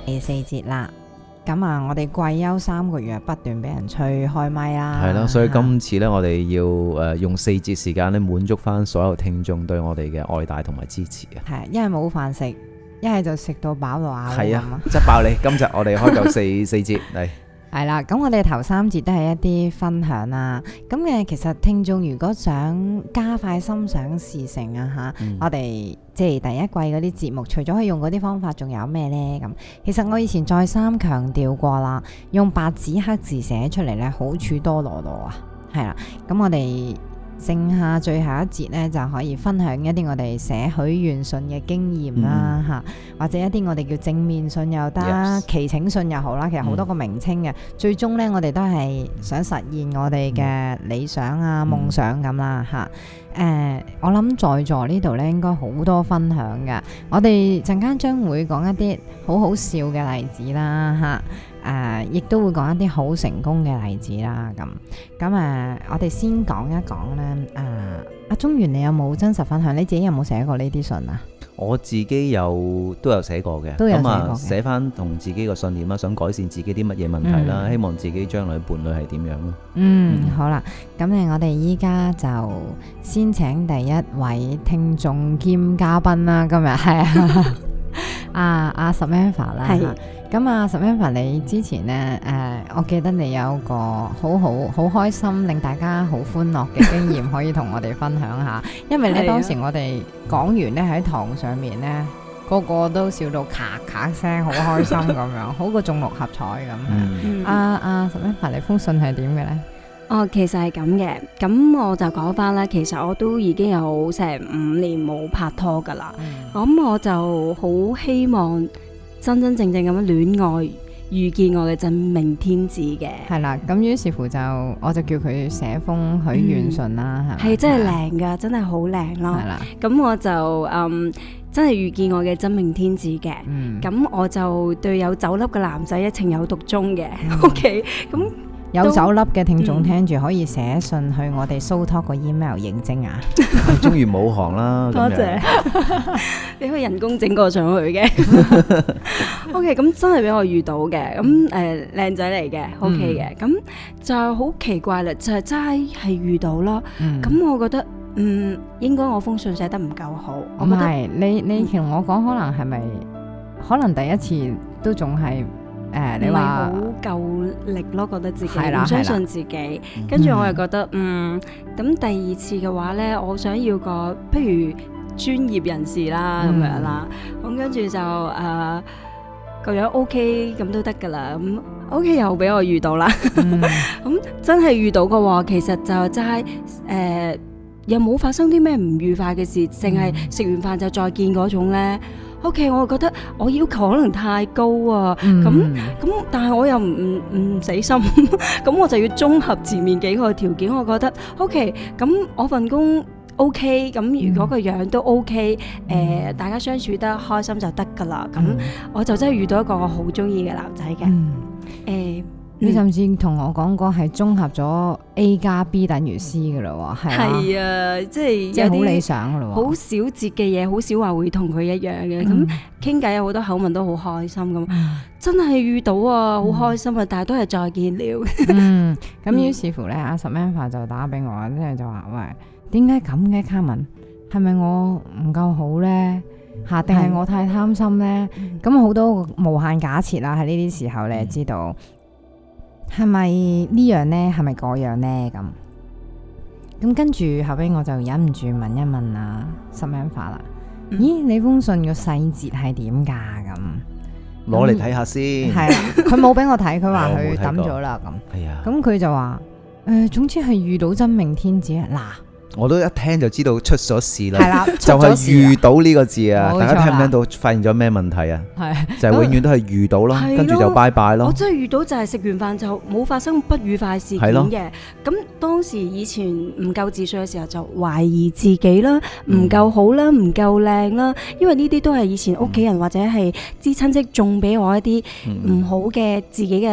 第四節啦。咁啊，我哋季休3個月不斷俾人催開咪啦。 係啦，所以今次呢，我哋要用4節時間咧滿足翻所有聽眾對我哋嘅愛戴同埋支持啊。 係，一係冇飯食，一係就食到飽到咬。 係啊，執爆你！今日我哋開夠四節嚟。 係啦，咁我哋頭3節都係一啲分享啦。咁其實聽眾如果想加快心想事成啊我哋即係第一季嗰啲節目，除咗可以用嗰啲方法，仲有咩呢？咁其實我以前再三強調過啦，用白紙黑字寫出嚟呢，好處多羅羅啊。係啦，咁我哋剩下最後一節呢，就可以分享一啲我哋寫許願信嘅經驗啦或者一啲我哋叫正面信又得，祈請信又好啦。其實好多個名稱嘅，最終呢，我哋都係想實現我哋嘅理想啊、夢想咁啦我諗在座呢度呢，應該好多分享嘅。我哋陣間將會講一啲好好笑嘅例子啦亦都會講一啲好成功嘅例子啦。咁我哋先講一講咧。阿中原，你有冇真實分享？你自己有冇寫過呢啲信啊？ 我自己都有寫過嘅，咁寫翻同自己個信念啦，想改善自己啲乜嘢問題啦，希望自己將來伴侶係點樣咯。 好啦，咁我哋依家就先請第一位聽眾兼嘉賓啦。今日係阿 Samantha 啦。咁啊 Samantha， 你之前呢，我記得你有個好開心，令大家好歡樂嘅經驗，可以同我哋分享下。因為呢當時我哋講完呢，喺堂上面呢，個個都笑到咔咔聲，好開心咁樣，好過中6合彩咁。阿 Samantha， 你封信係點嘅呢？ 其實係咁嘅，咁我就講翻啦。其實我都已經有成5年冇拍拖噶啦，咁我就好希望真真正正咁樣戀愛，遇見我嘅真命天子嘅。係啦，咁於是乎我就叫佢寫封許願信啦， 係真係靚噶，真係好靚咯。係啦，咁我就真係遇見我嘅真命天子嘅。咁我就對有酒粒嘅男仔情有獨鍾嘅。OK， 咁。 有酒粒嘅聽眾聽住可以寫信去我哋 So Talk 個 email 認證啊！ 終於冇行啦， 多謝你可以人工整個上去嘅。OK， 咁真係俾我遇到嘅，咁靚仔嚟嘅 OK 嘅，咁就好奇怪啦，就係真係遇到啦。咁我覺得應該我封信寫得唔夠好。 唔係，你同我講，可能第一次都仲係。你話好夠力咯，覺得自己唔相信自己，跟住我又覺得咁第二次嘅話呢，我想要個不如專業人士啦咁樣啦，咁跟住就個樣 OK 咁都得噶啦，咁 OK 又俾我遇到啦，咁真係遇到嘅喎，其實就真係又冇發生啲咩唔愉快嘅事，淨係食完飯就再見嗰種呢。OK， 我覺得我要求可能太高啊，咁但係我又唔死心，咁我就要綜合前面幾個條件，我覺得 OK， 咁我份工 OK， 咁如果個樣都 OK，大家相處得開心就得噶啦，咁我就真係遇到一個我好中意嘅男仔嘅， 你甚至同我講過係綜合咗 A 加 B 等於 C 噶啦喎， 係啊，即係好理想噶啦喎， 好少節嘅嘢，好少話會同佢一樣嘅，咁傾偈有好多口吻都好開心咁，真係遇到啊，好開心啊，但係都係再見了。 咁於是乎咧，阿 Samantha 就打俾我，即係就話喂，點解咁嘅卡文？係咪我唔夠好咧？定係我太貪心咧？咁好多無限假設啦，喺呢啲時候你知道。係咪呢樣呢？係咪嗰樣呢？咁跟住後尾我就忍唔住問一問啊 Samantha 啦。咦，你封信個細節係點噶？咁攞嚟睇下先。係啦， 佢冇俾我睇，佢話佢抌咗啦。咁佢就話總之係遇到真命天子啊！嗱。 我都一聽就知道出咗事啦， 係啦， 就係遇到呢個字啊！大家聽唔聽到發現咗咩問題啊？就係永遠都係遇到咯，跟住就拜拜咯。 我真係遇到就係食完飯就冇發生不愉快事件嘅。咁當時以前唔夠自信嘅時候就懷疑自己啦，唔夠好啦，唔夠靚啦，因為呢啲都係以前屋企人或者係啲親戚種俾我一啲唔好嘅自己嘅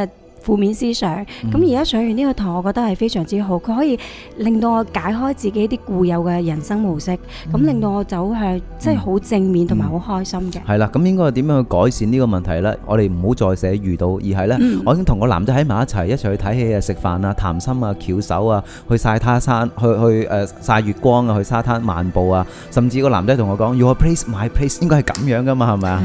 負面思想。咁而家上完呢個堂，我覺得係非常之好，佢可以令到我解開自己啲固有嘅人生模式，咁令到我走向即係好正面同埋好開心嘅。 係啦，咁應該點樣去改善呢個問題呢？我哋唔好再寫遇到，而係呢，我已經同個男仔喺埋一齊去睇戲啊、食飯啊、談心啊、翹手啊、去曬他山、去曬月光啊、去沙灘漫步啊，甚至個男仔同我講 Your place, my place， 應該係咁樣噶嘛，係咪啊？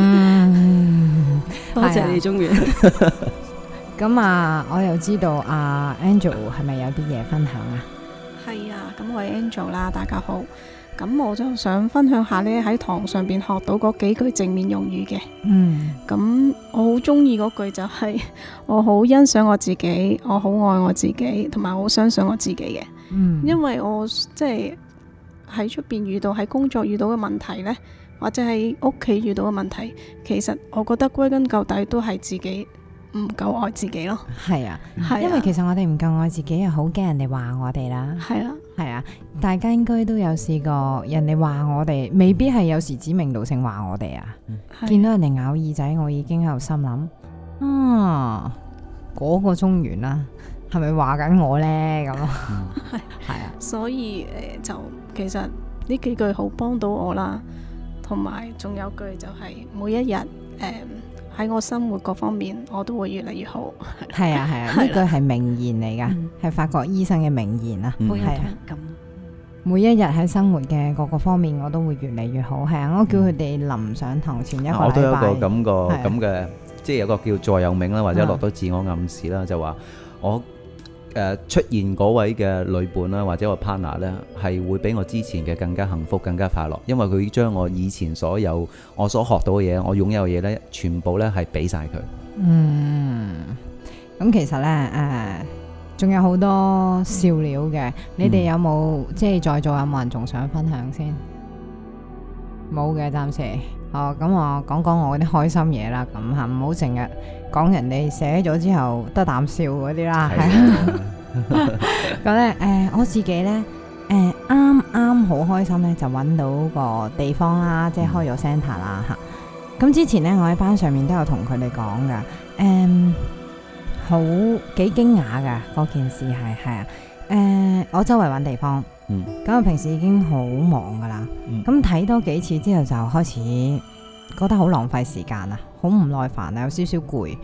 多謝你中意。 咁啊，我又知道阿 Angel 係咪有啲嘢分享啊？ 係啊，咁我係 Angel 啦，大家好。咁我就想分享下呢，喺堂上邊學到嗰幾句正面用語嘅。咁我好中意嗰句就係我好欣賞我自己，我好愛我自己，同埋我好相信我自己嘅。因為我即係喺出邊遇到，喺工作遇到嘅問題呢，或者喺屋企遇到嘅問題，其實我覺得歸根究底都係自己唔夠愛自己咯。 係啊，因為其實我哋唔夠愛自己，又好驚人哋話我哋啦。係啊，大家應該都有試過人哋話我哋，未必係有時指名道姓話我哋啊。見到人哋咬耳仔，我已經喺度心諗，嗰個中原啦，係咪話緊我呢？咁係啊， 所以就其實呢幾句好幫到我啦，同埋仲有句就係每一日喺我生活各方面我都會越嚟越好。 係啊，呢句係名言嚟噶，係法國醫生嘅名言啊。係啊，每一日喺生活嘅各個方面我都會越嚟越好。係啊，我叫佢哋臨上堂前一個禮拜， 我都有一個咁嘅，即係有個叫座右銘啦，或者落到自我暗示啦，就話我出現嗰位嘅女伴啦，或者個 partner 咧，係會比我之前嘅更加幸福、更加快樂，因為佢將我以前所有我所學到嘅嘢，我擁有嘅嘢咧，全部咧係俾晒佢。 咁其實咧仲有好多笑料嘅，你哋有冇即係在座有冇人仲想分享先？冇嘅，暫時。咁我講講我啲開心嘢啦，咁嚇唔好成日講人哋寫咗之後得啖笑嗰啲啦。咁咧我自己咧啱好開心咧，就揾到個地方啦，即係開咗 centre 啦嚇。咁之前咧，我喺班上面都有同佢哋講噶，好幾驚訝噶嗰件事係啊。我周圍揾地方，咁我平時已經好忙噶啦，咁睇多幾次之後就開始覺得好浪費時間啊，好唔耐煩啊，有少少攰。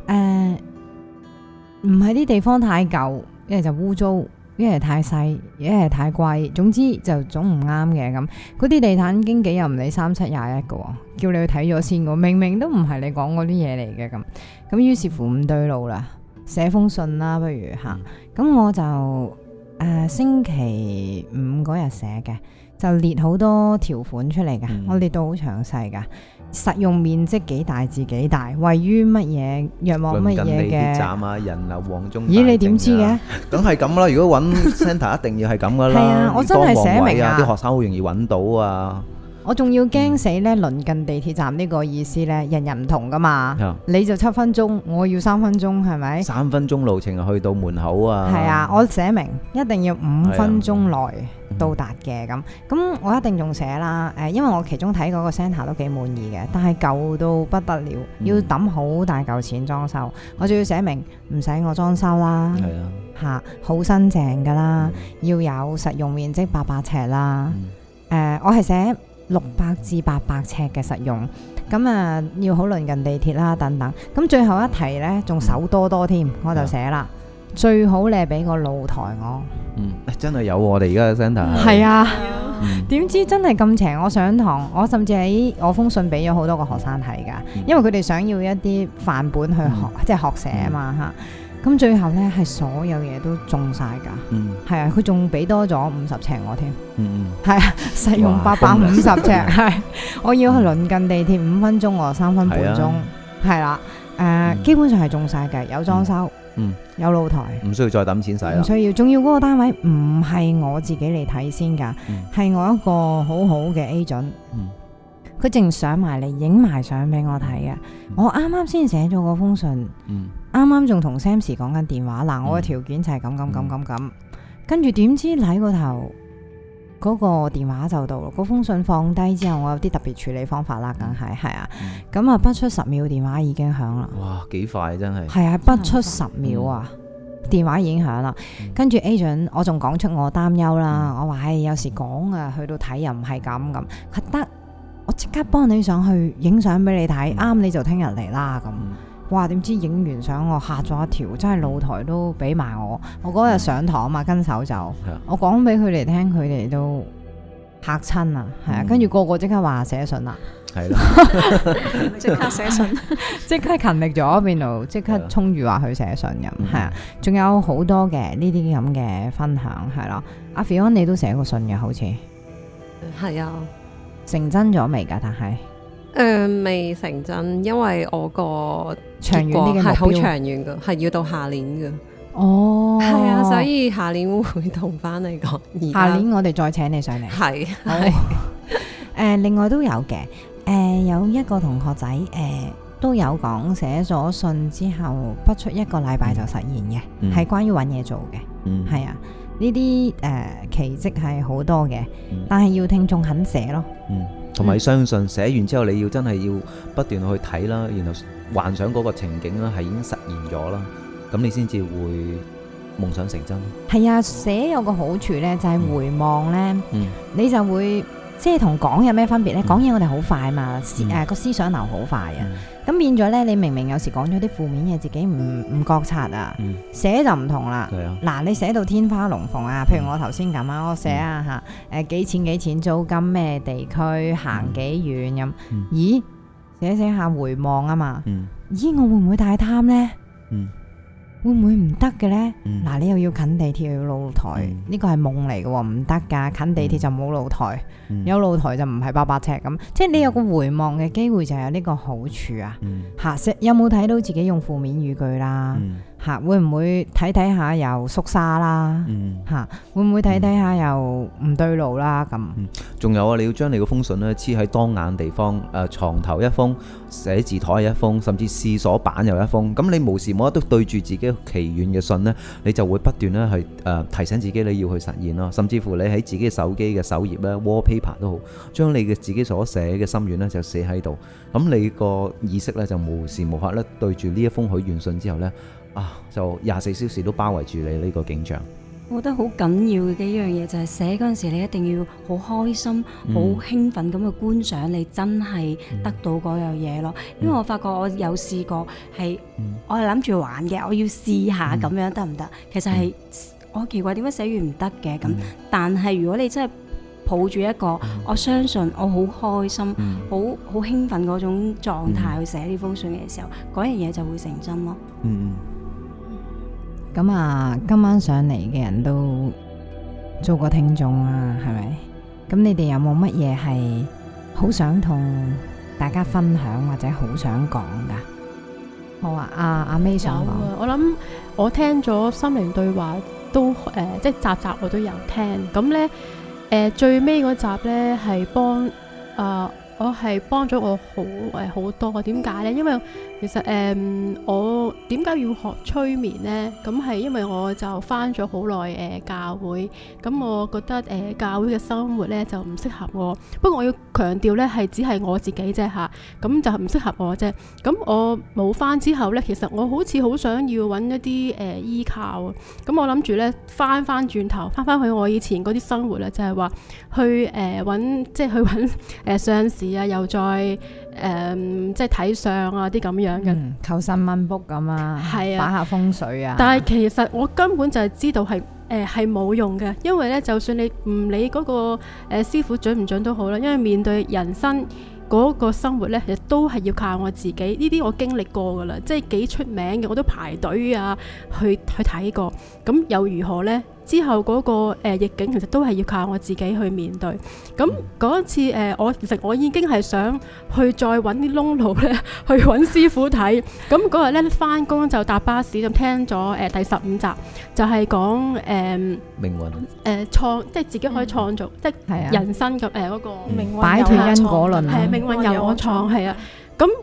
唔係啲地方太舊，一係就污糟，一係太細，一係太貴，總之就總唔啱嘅咁。嗰啲地產經紀又唔理3721嘅，叫你去睇咗先嘅，明明都唔係你講嗰啲嘢嚟嘅咁。咁於是乎唔對路啦，寫封信啦，不如嚇。咁我就星期5嗰日寫嘅，就列好多條款出嚟㗎，我列到好詳細㗎。實用面積幾大至幾大，位於乜嘢約莫乜嘢嘅鄰近地鐵站啊，人流旺中。 咦，你點知嘅？梗係咁啦，如果揾 centre 一定要係咁噶啦。 係啊，我真係寫明啊， 啲學生好容易揾到啊。 我仲要驚死咧，鄰近地鐵站呢個意思咧，人人唔同噶嘛。你就7分鐘，我要3分鐘，係咪 ？3分鐘路程去到門口啊。 係啊，我寫明一定要5分鐘內到達嘅咁。咁我一定仲寫啦。因為我其中睇嗰個 centre 都幾滿意嘅，但係舊到不得了，要抌好大嚿錢裝修。我仲要寫明唔使我裝修啦。係啊。好新淨噶啦，要有實用面積800尺啦。我係寫600至800尺嘅實用，咁要好鄰近地鐵啦等等。咁最後一題呢，仲手多添，我就寫啦，最好你係俾個露台我。 真係有我哋而家嘅 centre。 係啊，點知真係咁邪？我上堂，我甚至喺我封信俾咗好多個學生睇㗎，因為佢哋想要一啲範本去學，即係學寫啊嘛嚇。咁最後呢，係所有嘢都中晒㗎，係啊，佢仲俾多咗50尺我添，係啊，實用850尺，係，我要去鄰近地鐵5分鐘喎，3分半鐘，係啦，基本上係中晒嘅，有裝修，有露台， 唔需要再抌錢使啦， 唔需要，仲要嗰個單位唔係我自己嚟睇先㗎，係我一個好好嘅 agent。佢淨上埋嚟影埋相俾我睇嘅，我啱啱先寫咗嗰封信，啱啱仲同 Sammy 講緊電話，嗱，我嘅條件就係咁，跟住點知睇個頭嗰個電話就到咯。嗰封信放低之後，我有啲特別處理方法啦，梗係啊。咁啊，不出10秒電話已經響啦。 哇，幾快真係。 係啊，不出10秒啊，電話已經響啦。跟住 agent 我仲講出我擔憂啦，我話有時講啊，去到睇又唔係咁。佢得，我即刻幫你上去影相俾你睇，啱你就聽日嚟啦咁。哇！點知影完相我嚇咗一跳，真係露台都俾埋我。我嗰日上堂嘛，跟手就我講俾佢哋聽，佢哋都嚇親啊，係啊。跟住個個即刻話寫信啦， 係啦， 即刻寫信， 即刻勤力咗邊度，即刻衝住話去寫信咁，係啊。仲有好多嘅呢啲咁嘅分享係咯。阿 Fion 你都寫過信嘅好似， 係啊， 成真咗未㗎？但係未成真，因為我個長遠啲嘅目標係好長遠㗎，係要到下年㗎。 哦， 係啊，所以下年會同翻你講。 下年我哋再請你上嚟。 係另外都有嘅，有一個同學仔都有講寫咗信之後不出1個禮拜就實現嘅，係關於揾嘢做嘅，係啊。呢啲奇蹟係好多嘅，但係要聽眾肯寫咯。 同埋相信寫完之後，你要真係要不斷去睇啦，然後幻想嗰個情景啦，係已經實現咗啦，咁你先至會夢想成真。係啊，寫有個好處呢，就係回望呢，你就會即係同講有咩分別呢？講嘢我哋好快嘛，個思想流好快啊。咁變咗呢，你明明有時講咗啲負面嘢，自己唔覺察啊，寫就唔同啦。嗱，你寫到天花龍鳳啊，譬如我頭先咁啊，我寫啊嚇，幾錢租金，咩地區，行幾遠咁。咦，寫下回望啊嘛。咦，我會唔會太貪呢？會唔會唔得嘅呢？嗱，你又要近地鐵，要露台，呢個係夢嚟嘅喎，唔得噶。近地鐵就冇露台，有露台就唔係800尺咁。即係你有個回望嘅機會，就有呢個好處啊。有冇睇到自己用負面語句啦？會唔會睇下又縮沙啦？會唔會睇下又唔對路啦？咁仲有啊，你要將你嗰封信咧黐喺當眼地方，床頭一封，寫字台一封，甚至廁所板又一封。咁你無時無刻都對住自己祈願嘅信呢，你就會不斷咧去提醒自己你要去實現咯。甚至乎你喺自己手機嘅首頁咧 wallpaper 都好，將你嘅自己所寫嘅心願咧就寫喺度。咁你個意識咧就無時無刻咧對住呢一封許願信之後咧，就24小時都包圍住你呢個景象。 我覺得好緊要嘅一樣嘢就係寫嗰陣時，你一定要好開心、好興奮咁去觀賞你真係得到嗰樣嘢咯。因為我發覺我有試過係，我係諗住玩嘅，我要試下咁樣得唔得？其實係我好奇怪點解寫完唔得嘅咁。但係如果你真係抱住一個我相信我好開心、好興奮嗰種狀態去寫呢封信嘅時候，嗰樣嘢就會成真咯。 咁啊，今晚上嚟嘅人都做過聽眾啊，係咪？咁你哋有冇乜嘢係好想同大家分享或者好想講噶？好啊，阿 May 想講。 我諗我聽咗心靈對話都即係集我都有聽。咁咧最尾嗰集咧係我係幫咗我好多。點解呢？因為其實我點解要學催眠呢？咁係因為我就返咗好耐教會，咁我覺得教會嘅生活呢就唔適合我。不過我要強調呢係只係我自己啫嚇，咁就唔適合我啫。咁我冇返之後呢，其實我好似好想要揾一啲依靠。咁我諗住呢翻轉頭翻去我以前嗰啲生活啦，就係話去揾上司啊，又再即係睇相啊啲咁樣嘅， 求神問卜咁啊，係啊，擺下風水啊。 但係其實我根本就係知道係冇用嘅，因為咧就算你唔理嗰個師傅準唔準都好啦，因為面對人生嗰個生活咧，其實都係要靠我自己。呢啲我經歷過噶啦，即係幾出名嘅我都排隊啊去睇過。咁又如何呢？之後嗰個逆境其實都係要靠我自己去面對。咁嗰次其實我已經係想去再揾啲窿路咧，去揾師傅睇。咁嗰日咧返工就搭巴士就聽咗第15集，就係講命運即係自己可以創造，即係人生嘅嗰個命運擺脫因果論， 係命運由我創，係啊。咁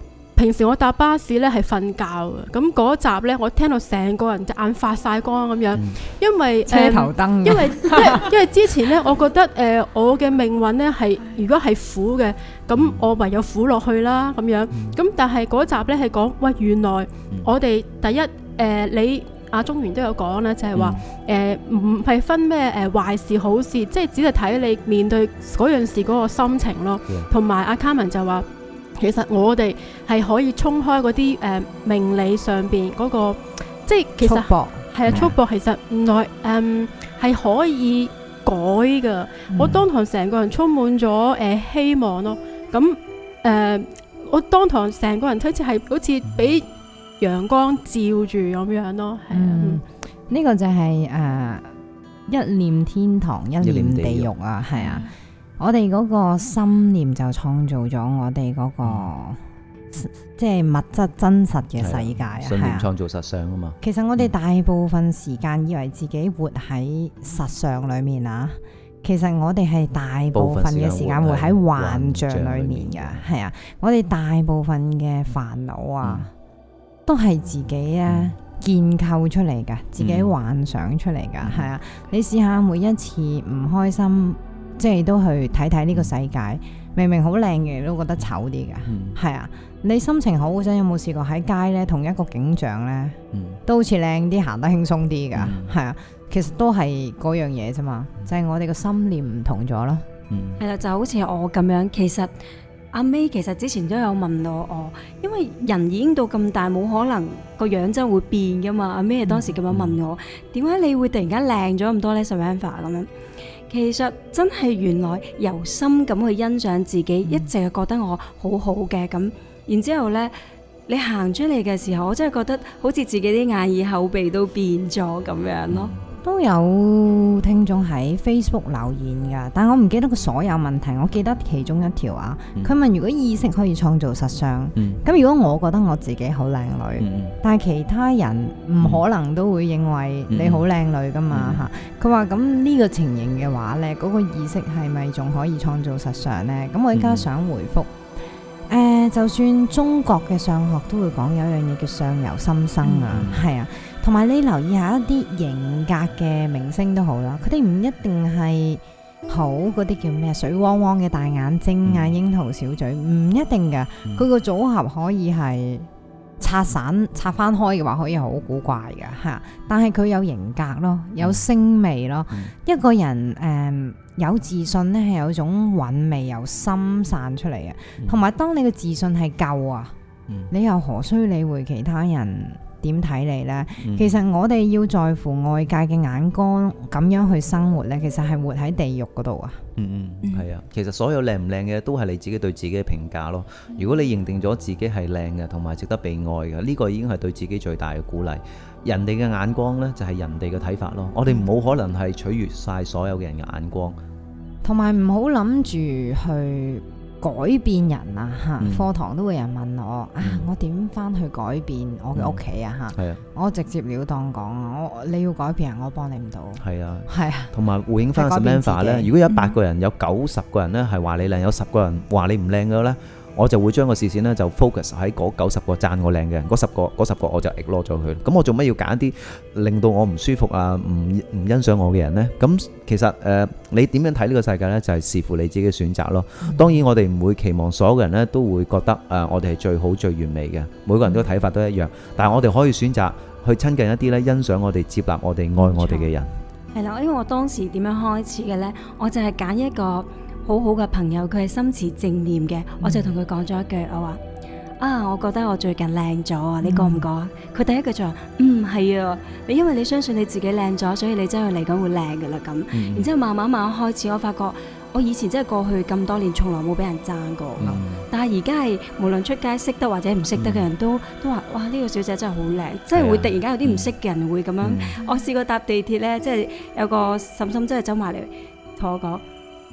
平時我搭巴士咧係瞓覺嘅，咁嗰集咧我聽到成個人隻眼發晒光咁樣，因為車頭燈， 因為之前咧我覺得我嘅命運咧係如果係苦嘅，咁我唯有苦落去啦咁樣，咁但係嗰集咧係講喂，原來我哋第一你阿中原都有講咧，就係話唔係分咩壞事好事，即係只係睇你面對嗰樣事嗰個心情咯。同埋阿 Carmen 就話，其實我哋係可以衝開嗰啲命理上邊嗰個，即係其實係啊束縛，其實原來係可以改㗎。我當堂成個人充滿咗希望咯。咁我當堂成個人好似俾陽光照住咁樣咯，係呢個就係一念天堂，一念地獄啊，係啊，我哋嗰個心念就創造咗我哋嗰個即係物質真實嘅世界啊， 信念創造實相啊嘛。 其實我哋大部分時間以為自己活喺實相裏面啊，其實我哋係大部分嘅時間活喺幻象裏面噶，係啊，我哋大部分嘅煩惱啊。都係自己建構出嚟噶，自己幻想出嚟噶，係啊！你試下每一次唔開心，即係都去睇睇呢個世界，明明好靚嘅，你都覺得醜啲噶，係啊！你心情好嗰陣，有冇試過喺街呢？同一個景象呢，都好似靚啲，行得輕鬆啲噶，係啊！其實都係嗰樣嘢啫嘛，就係我哋個心念唔同咗咯。 係啦，就好似我咁樣，其實。阿 May 其實之前都有問到我，因為人已經到咁大，冇可能個樣真係會變噶嘛。阿 May 當時咁樣問我，點解你會突然間靚咗咁多呢 Samantha 咁樣？其實真係原來由心咁去欣賞自己，一直係覺得我好好嘅咁。然之後呢，你行出嚟嘅時候，我真係覺得好似自己啲眼耳口鼻都變咗咁樣咯。 都有聽眾喺 Facebook 留言噶，但我唔記得個所有問題，我記得其中一條啊。佢問如果意識可以創造實相，咁如果我覺得我自己好靚女，但係其他人唔可能都會認為你好靚女噶嘛嚇。佢話咁呢個情形嘅話呢，嗰個意識係咪仲可以創造實相呢？咁我而家想回覆。就算中國嘅相學都會講有樣嘢叫相由心生啊，係啊，同埋你留意下一啲型格嘅明星都好啦，佢哋唔一定係好嗰啲叫咩水汪汪嘅大眼睛啊、櫻桃小嘴，唔一定㗎，佢個組合可以係拆翻開嘅話，可以好古怪㗎嚇，但係佢有型格咯，有聲味咯，一個人有自信咧，係有一種韻味由心散出嚟嘅，同埋當你嘅自信係夠啊，你又何須理會其他人點睇你呢？其實我哋要在乎外界嘅眼光，咁樣去生活呢，其實係活喺地獄嗰度啊。 係啊，其實所有靚唔靚嘅都係你自己對自己嘅評價咯。如果你認定咗自己係靚嘅，同埋值得被愛嘅，呢個已經係對自己最大嘅鼓勵。人哋嘅眼光呢，就係人哋嘅睇法咯。我哋冇可能係取悅晒所有嘅人嘅眼光，同埋唔好諗住去改變人啊！課堂都會有人問我我點翻去改變我嘅屋企啊？我直接了當講你要改變我幫你唔到。係啊，同埋回應翻 Samantha 咧，如果有100個人，有90個人咧係話你靚，有10個人話你唔靚嘅咧，我就會將個視線咧就 focus 喺嗰90個讚我靚嘅人，嗰10個我就 ignore 咗佢。咁我做乜要揀啲令到我唔舒服啊、唔欣賞我嘅人呢？咁其實你點樣睇呢個世界呢？就係視乎你自己嘅選擇咯。當然我哋唔會期望所有嘅人呢都會覺得我哋係最好最完美嘅，每個人都睇法都一樣。但係我哋可以選擇去親近一啲咧欣賞我哋、接納我哋、愛我哋嘅人。 係啦，因為我當時點樣開始嘅呢？我就係揀一個好好嘅朋友，佢係心持正念嘅，我就同佢講咗一句，我話我覺得我最近靚咗啊，你覺唔覺啊？佢第一句就話係啊，你因為你相信你自己靚咗，所以你真係嚟緊會靚噶啦咁。然之後慢慢開始，我發覺我以前真係過去咁多年從來冇俾人讚過，但係而家係無論出街識得或者唔識得嘅人都話哇，呢個小姐真係好靚，即係會突然間有啲唔識嘅人會咁樣。我試過搭地鐵呢，即係有個嬸嬸真係走埋嚟同我講，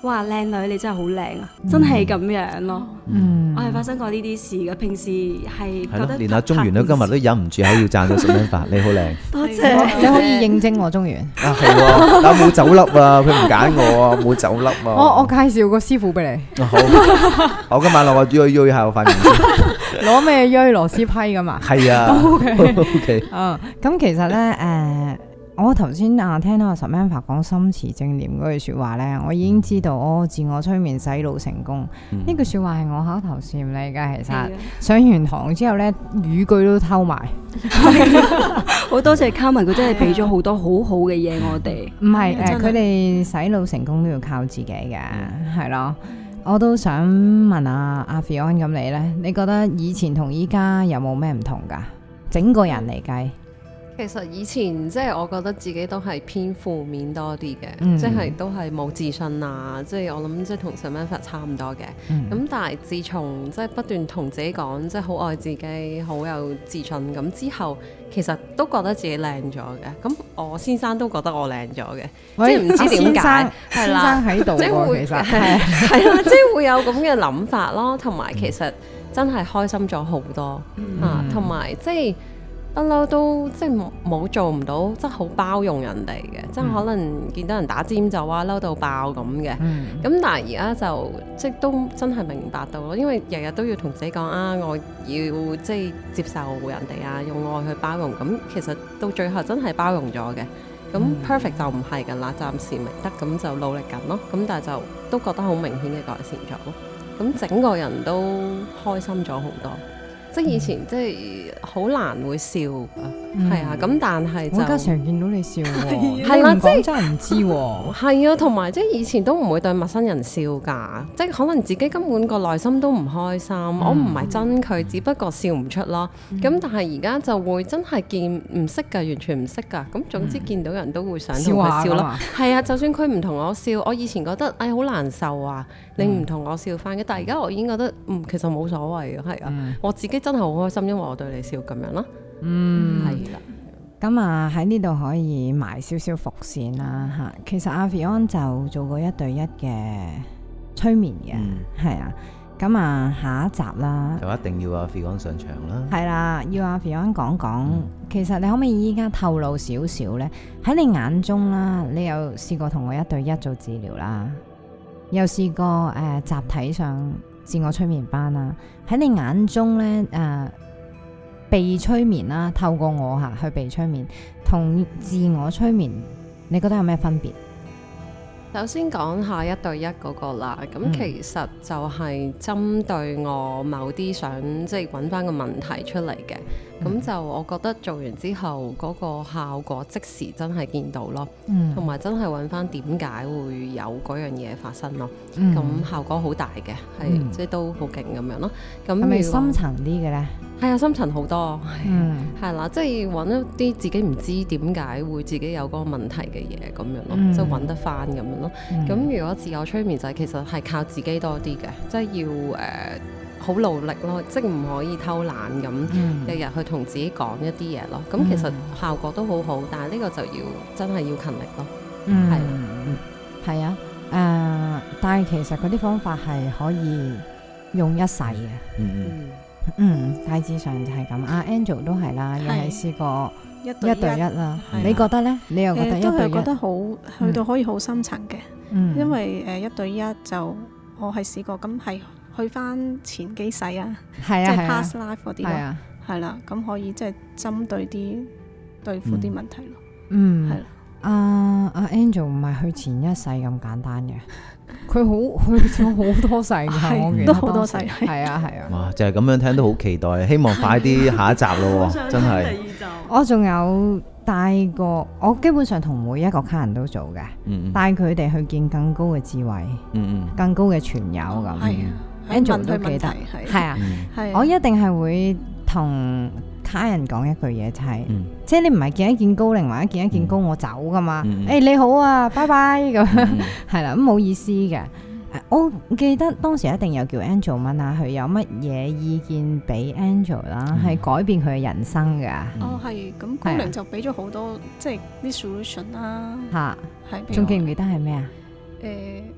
哇靚女你真係好靚啊，真係咁樣咯。我係發生過呢啲事嘅，平時係覺得連阿中原都今日都忍唔住口要讚咗Samantha，你好靚。 多謝， 你可以應徵我中原啊係喎，但冇酒粒啊，佢唔揀我啊，冇酒粒啊。 我介紹個師傅俾你。 好，我今晚我鋥下我塊面先。 攞咩鋥螺絲批噶嘛？ 係啊。OK。 咁其實咧我頭先聽到阿 Samantha 講心持正念嗰句説話咧，我已經知道自我催眠洗腦成功。呢句説話係我口頭禪嚟㗎，其實上完堂之後咧，語句都偷埋。 好多謝 Carmen，佢真係俾咗好多好好嘅嘢我哋。 唔係佢哋洗腦成功都要靠自己嘅，係咯。我都想問下阿 Fion 咁你咧，你覺得以前同依家有冇咩唔同㗎？整個人嚟計。 其實以前即係我覺得自己都係偏負面多啲嘅，即係都係冇自信啊！即係我諗即係同 Samantha 差唔多嘅。咁但係自從即係不斷同自己講，即係好愛自己，好有自信咁之後，其實都覺得自己靚咗嘅。咁我先生都覺得我靚咗嘅，即係唔知點解係啦， 先生喺度喎，其實係啦，即係會有咁嘅諗法咯。同埋其實真係開心咗好多啊！同埋即係。不嬲都即係冇做唔到，即係好包容人哋嘅，即係可能見到人打尖就話嬲到爆咁嘅。咁但係而家就即係都真係明白到咯，因為日日都要同自己講我要即係接受人哋啊，用愛去包容。咁其實到最後真係包容咗嘅。咁 perfect 就唔係㗎啦，暫時未得，咁就努力緊咯。咁但係就都覺得好明顯嘅改善咗咯。咁整個人都開心咗好多。即係以前即係好難會笑㗎，係啊，咁但係就我而家成日見到你笑喎， 係啦，即係真係唔知喎， 係啊，同埋即係以前都唔會對陌生人笑㗎，即係可能自己根本個內心都唔開心，我唔係憎佢，只不過笑唔出咯。咁但係而家就會真係見唔識㗎，完全唔識㗎，咁總之見到人都會想同佢笑咯。係啊，就算佢唔同我笑，我以前覺得好難受啊，你唔同我笑翻嘅，但係而家我已經覺得其實冇所謂嘅，係啊，我自己真係好開心，因為我對你笑咁樣咯。係啦。 咁喺呢度可以埋少少伏線啦嚇。其實阿 Fion 就做過1對1嘅催眠嘅，係啊。咁下一集啦， 就一定要阿 Fion 上場啦。係啦，要阿 Fion 講講。其實你可唔可以依家透露少少呢？喺你眼中啦，你有試過同我1對1做治療啦，又試過集體上自我催眠班啦。喺你眼中呢，被催眠啦，透過我去被催眠，同自我催眠，你覺得有咩分別？ 首先講下1對1嗰個啦，咁其實就係針對我某啲想即係揾翻個問題出嚟嘅，咁就我覺得做完之後嗰個效果即時真係見到咯，同埋真係揾翻點解會有嗰樣嘢發生咯，咁效果好大嘅，係即係都好勁咁樣咯。咁係咪深層啲嘅呢？ 係啊，深層好多，係啦，即係揾一啲自己唔知點解會自己有嗰個問題嘅嘢咁樣咯，即係揾得翻咁樣咯。咁如果自我催眠就係其實係靠自己多啲嘅，即係要好努力咯，即係唔可以偷懶咁，日日去同自己講一啲嘢咯。咁其實效果都好好，但係呢個就要真係要勤力咯。 係啊，但係其實嗰啲方法係可以用一世嘅。大致上就係咁。阿 Angel 都係啦，又係試過1對1啦。你覺得呢？你又覺得1對1？ 都係覺得好去到可以好深層嘅，因為1對1就我係試過，咁係去翻前幾世啊，即係 past life 嗰啲咯，係啦，咁可以即係針對啲對付啲問題咯。係啦。 阿 Angel 唔係去前一世咁簡單嘅。佢去咗好多世嘅，我記得都好多世， 係啊。 哇，就係咁樣聽都好期待，希望快啲下一集咯，真係。 我仲有帶過，我基本上同每一個客人都做嘅，帶佢哋去見更高嘅智慧，更高嘅傳友咁。Angel 都記得，係啊，我一定係會同客人講一句嘢，就係，即係你唔係見一見高靈或者見一見高我走噶嘛？你好啊，拜拜咁，係啦，咁冇意思嘅。我記得當時一定有叫 Angel 問下佢有乜嘢意見俾 Angel 啦，係改變佢嘅人生㗎。 係咁，高靈就俾咗好多即係啲 solution 啦。 仲記唔記得係咩啊？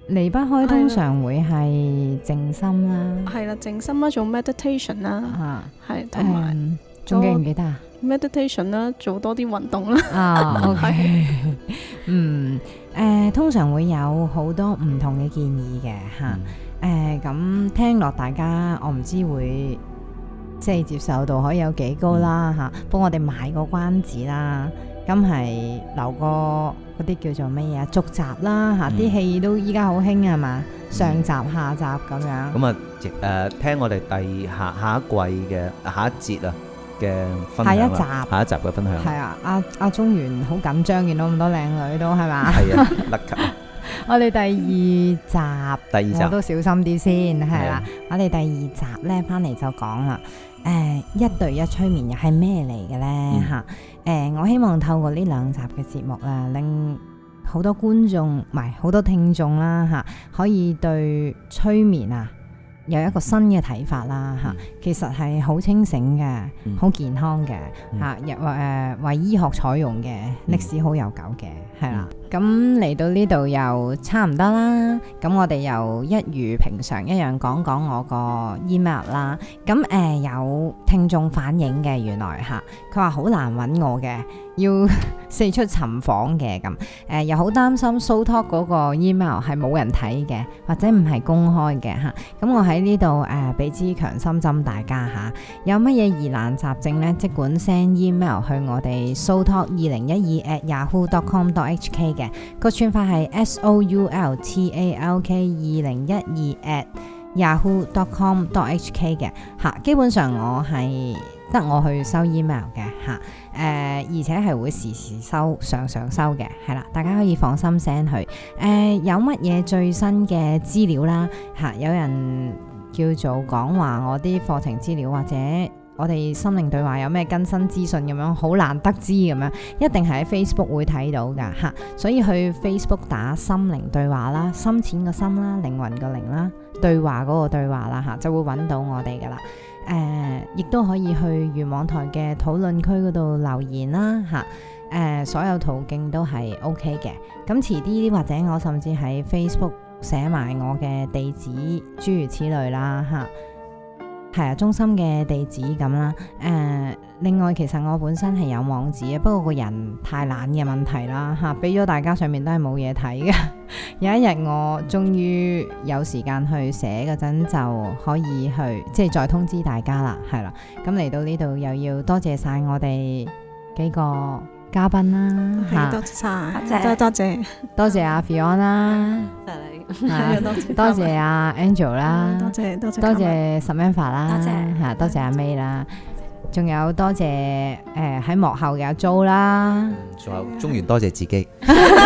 離不開通常會係靜心啦， 係啦，靜心啦，做 meditation 啦，係同埋仲記唔記得啊 meditation 啦，做多啲運動啦。 OK， 通常會有好多唔同嘅建議嘅嚇。咁聽落大家，我唔知會即係接受度可以有幾高啦嚇。幫我哋買個關子啦，咁係留個嗰啲叫做乜嘢啊？續集啦嚇，啲戲都依家好興係嘛？上集下集咁樣。 咁啊聽我哋下一季嘅下一節啊嘅分享，下一集嘅分享。 係啊，阿中原好緊張，見到咁多靚女都係嘛？ 係啊，甩級。 我哋第二集我都小心啲先，係啦。我哋第二集咧翻嚟就講啦，一對一催眠又係咩嚟嘅咧嚇？我希望透過呢兩集嘅節目啦，令好多觀眾唔係好多聽眾啦嚇，可以對催眠啊有一個新嘅睇法啦嚇。其實係好清醒嘅，好健康嘅嚇，為醫學採用嘅，歷史好悠久嘅，係啦。咁嚟到呢度又差唔多啦，咁我哋又一如平常一樣講講我個 email 啦。咁有聽眾反映嘅，原來嚇佢話好難揾我嘅，要四出尋訪嘅咁。又好擔心 Soul Talk 嗰個 email 係冇人睇嘅，或者唔係公開嘅嚇。咁我喺呢度俾支強心針大家嚇，有乜嘢疑難雜症呢？即管 send email 去我哋 Soul Talk 2012@yahoo.com.hk 嘅。個串法係 soultalk@yahoo.com.hk 嘅嚇，基本上我係得我去收 email 嘅嚇，而且係會時時收，常常收嘅，係啦，大家可以放心 send 去。有乜嘢最新嘅資料啦嚇？有人叫做講話我啲課程資料或者我哋心靈對話有咩更新資訊咁樣，好難得知咁樣，一定係喺 Facebook 會睇到噶嚇，所以去 Facebook 打心靈對話啦，深淺個心啦，靈魂個靈啦，對話嗰個對話啦嚇，就會揾到我哋噶啦。亦都可以去元網台嘅討論區嗰度留言啦嚇。所有途徑都係 OK 嘅。咁遲啲或者我甚至喺 Facebook 寫埋我嘅地址，諸如此類啦嚇。係啊，中心嘅地址咁啦。另外其實我本身係有網址嘅，不過個人太懶嘅問題啦嚇，俾咗大家上面都係冇嘢睇嘅。有一日我終於有時間去寫嗰陣，就可以去即係再通知大家啦，係啦。咁嚟到呢度又要多謝晒我哋幾個嘉賓啦嚇， 多謝晒，多謝阿 Fiona 啦，多謝阿 Angel 啦，多謝 Samantha 啦，嚇，多謝阿 May 啦，仲有多謝喺幕後嘅阿 Jo 啦， 仲有中原多謝自己。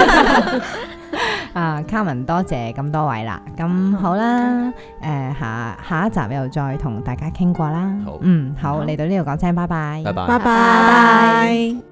Carmen 多謝咁多位啦，咁好啦，下一集又再同大家傾過啦。好，嚟到呢度講聲拜拜， 拜拜， 拜拜。